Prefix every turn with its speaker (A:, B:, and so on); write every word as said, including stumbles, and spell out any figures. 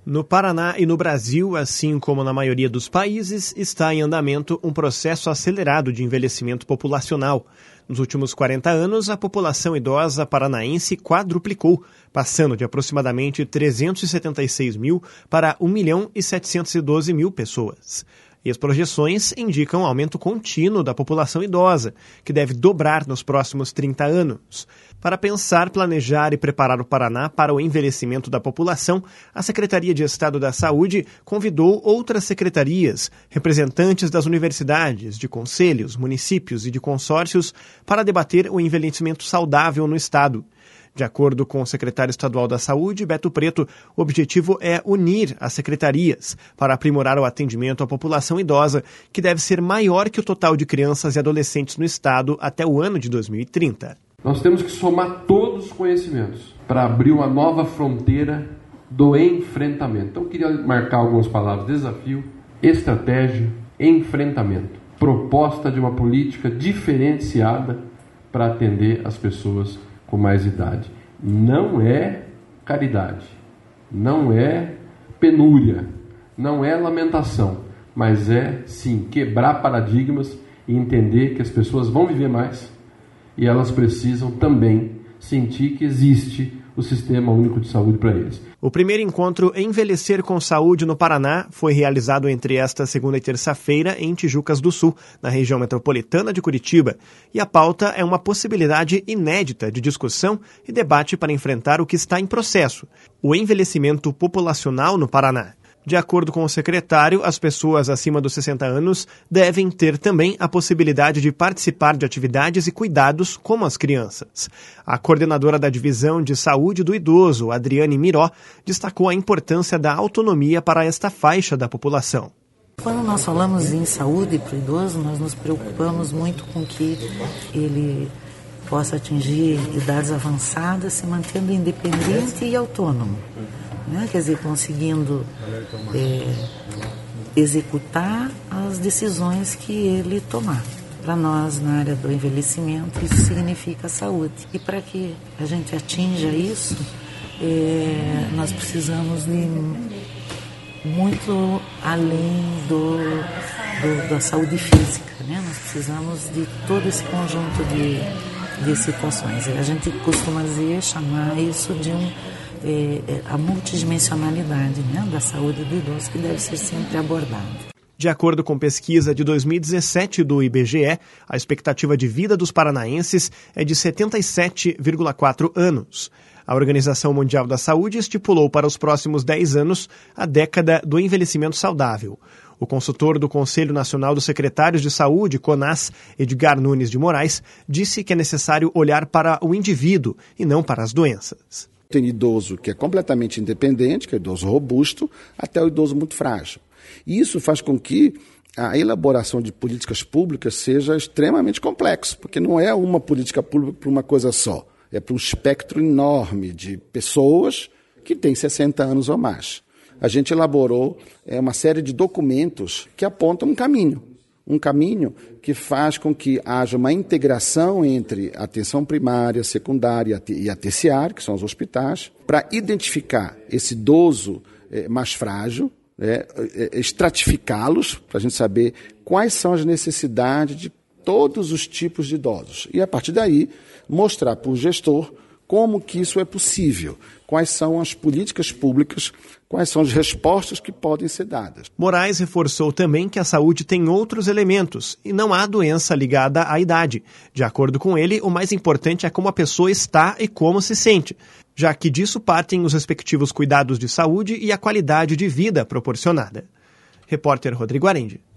A: No Paraná e no Brasil, assim como na maioria dos países, está em andamento um processo acelerado de envelhecimento populacional. Nos últimos quarenta anos, a população idosa paranaense quadruplicou, passando de aproximadamente trezentos e setenta e seis mil para um milhão e setecentos e doze mil pessoas. E as projeções indicam aumento contínuo da população idosa, que deve dobrar nos próximos trinta anos. Para pensar, planejar e preparar o Paraná para o envelhecimento da população, a Secretaria de Estado da Saúde convidou outras secretarias, representantes das universidades, de conselhos, municípios e de consórcios para debater o envelhecimento saudável no Estado. De acordo com o secretário estadual da Saúde, Beto Preto, o objetivo é unir as secretarias para aprimorar o atendimento à população idosa, que deve ser maior que o total de crianças e adolescentes no estado até o ano de dois mil e trinta.
B: Nós temos que somar todos os conhecimentos para abrir uma nova fronteira do enfrentamento. Então, eu queria marcar algumas palavras: desafio, estratégia, enfrentamento. Proposta de uma política diferenciada para atender as pessoas com mais idade. Não é caridade, não é penúria, não é lamentação, mas é, sim, quebrar paradigmas e entender que as pessoas vão viver mais e elas precisam também sentir que existe o Sistema Único de Saúde para eles.
A: O primeiro encontro Envelhecer com Saúde no Paraná foi realizado entre esta segunda e terça-feira em Tijucas do Sul, na região metropolitana de Curitiba, e a pauta é uma possibilidade inédita de discussão e debate para enfrentar o que está em processo: o envelhecimento populacional no Paraná. De acordo com o secretário, as pessoas acima dos sessenta anos devem ter também a possibilidade de participar de atividades e cuidados como as crianças. A coordenadora da Divisão de Saúde do Idoso, Adriane Miró, destacou a importância da autonomia para esta faixa da população.
C: Quando nós falamos em saúde para o idoso, nós nos preocupamos muito com que ele possa atingir idades avançadas, se mantendo independente e autônomo. Né? Quer dizer, conseguindo é, executar as decisões que ele tomar. Para nós, na área do envelhecimento, isso significa saúde. E para que a gente atinja isso, é, nós precisamos de muito além do, do, da saúde física. Né? Nós precisamos de todo esse conjunto de, de situações. A gente costuma dizer, chamar isso de um É, a multidimensionalidade, né, da saúde do idoso, que deve ser sempre abordada.
A: De acordo com pesquisa de dois mil e dezessete do I B G E, a expectativa de vida dos paranaenses é de setenta e sete vírgula quatro anos. A Organização Mundial da Saúde estipulou para os próximos dez anos a década do envelhecimento saudável. O consultor do Conselho Nacional dos Secretários de Saúde, CONAS, Edgar Nunes de Moraes, disse que é necessário olhar para o indivíduo e não para as doenças.
D: Tem idoso que é completamente independente, que é idoso robusto, até o idoso muito frágil. E isso faz com que a elaboração de políticas públicas seja extremamente complexo, porque não é uma política pública para uma coisa só, é para um espectro enorme de pessoas que têm sessenta anos ou mais. A gente elaborou é, uma série de documentos que apontam um caminho. Um caminho que faz com que haja uma integração entre a atenção primária, secundária e a terciária, que são os hospitais, para identificar esse idoso é, mais frágil, é, é, estratificá-los, para a gente saber quais são as necessidades de todos os tipos de idosos. E, a partir daí, mostrar para o gestor como que isso é possível, quais são as políticas públicas, quais são as respostas que podem ser dadas.
A: Moraes reforçou também que a saúde tem outros elementos e não há doença ligada à idade. De acordo com ele, o mais importante é como a pessoa está e como se sente, já que disso partem os respectivos cuidados de saúde e a qualidade de vida proporcionada. Repórter Rodrigo Arendi.